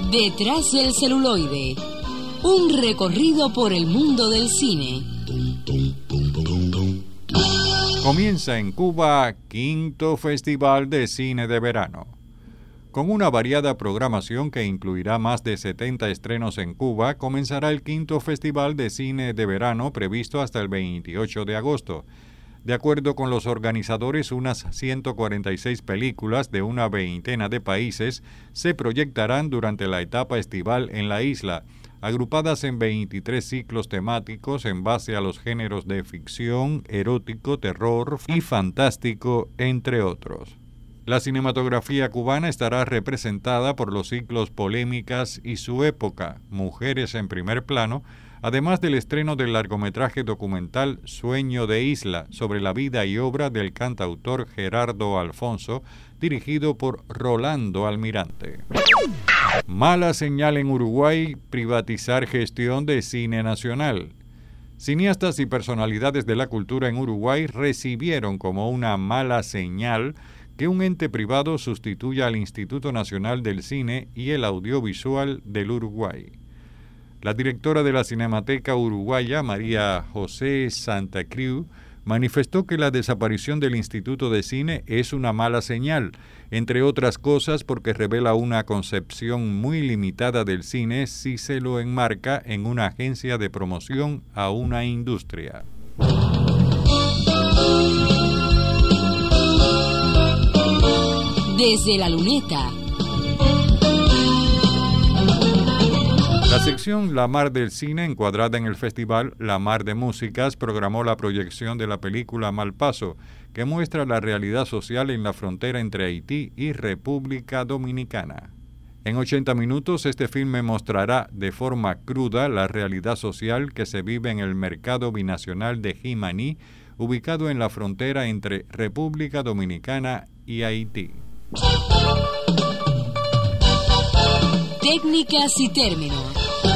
Detrás del celuloide, un recorrido por el mundo del cine. Comienza en Cuba Quinto Festival de Cine de Verano. Con una variada programación que incluirá más de 70 estrenos en Cuba, comenzará el Quinto Festival de Cine de Verano previsto hasta el 28 de agosto. De acuerdo con los organizadores, unas 146 películas de una veintena de países se proyectarán durante la etapa estival en la isla, agrupadas en 23 ciclos temáticos en base a los géneros de ficción, erótico, terror y fantástico, entre otros. La cinematografía cubana estará representada por los ciclos Polémicas y su época, Mujeres en primer plano, además del estreno del largometraje documental Sueño de Isla, sobre la vida y obra del cantautor Gerardo Alfonso, dirigido por Rolando Almirante. Mala señal en Uruguay, privatizar gestión de cine nacional. Cineastas y personalidades de la cultura en Uruguay recibieron como una mala señal que un ente privado sustituya al Instituto Nacional del Cine y el Audiovisual del Uruguay. La directora de la Cinemateca Uruguaya, María José Santa Cruz, manifestó que la desaparición del Instituto de Cine es una mala señal, entre otras cosas porque revela una concepción muy limitada del cine si se lo enmarca en una agencia de promoción a una industria. Desde la luneta. La sección La Mar del Cine, encuadrada en el festival La Mar de Músicas, programó la proyección de la película Malpaso, que muestra la realidad social en la frontera entre Haití y República Dominicana. En 80 minutos, este filme mostrará de forma cruda la realidad social que se vive en el mercado binacional de Jimaní, ubicado en la frontera entre República Dominicana y Haití. Técnicas y términos.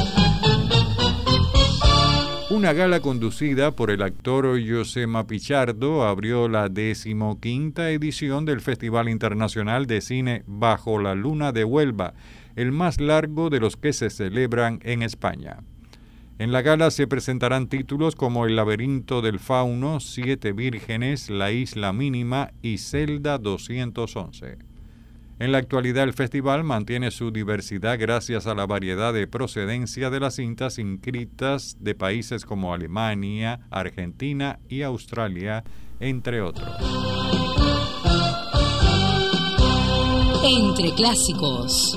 Una gala conducida por el actor Josema Pichardo abrió la 15ª edición del Festival Internacional de Cine Bajo la Luna de Huelva, el más largo de los que se celebran en España. En la gala se presentarán títulos como El laberinto del fauno, Siete vírgenes, La isla mínima y Celda 211. En la actualidad, el festival mantiene su diversidad gracias a la variedad de procedencia de las cintas inscritas de países como Alemania, Argentina y Australia, entre otros. Entre clásicos.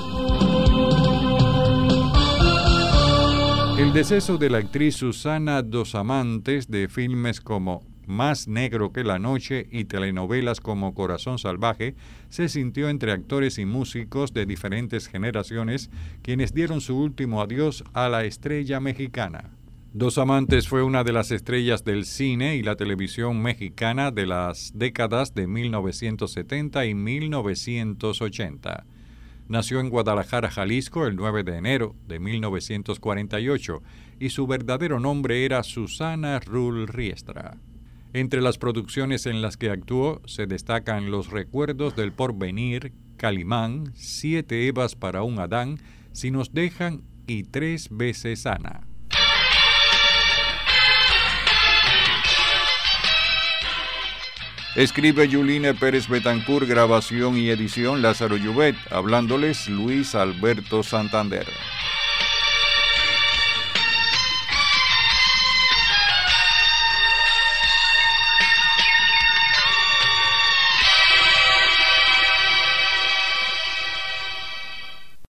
El deceso de la actriz Susana Dos Amantes, de filmes como Más negro que la noche y telenovelas como Corazón salvaje, se sintió entre actores y músicos de diferentes generaciones, quienes dieron su último adiós a la estrella mexicana. Dos Amantes fue una de las estrellas del cine y la televisión mexicana de las décadas de 1970 y 1980. Nació en Guadalajara, Jalisco, el 9 de enero de 1948 y su verdadero nombre era Susana Rull Riestra. Entre las producciones en las que actuó se destacan Los recuerdos del porvenir, Calimán, 7 Evas para un Adán, Si nos dejan y 3 veces Ana. Escribe Yuline Pérez Betancourt, grabación y edición Lázaro Llubet, hablándoles Luis Alberto Santander.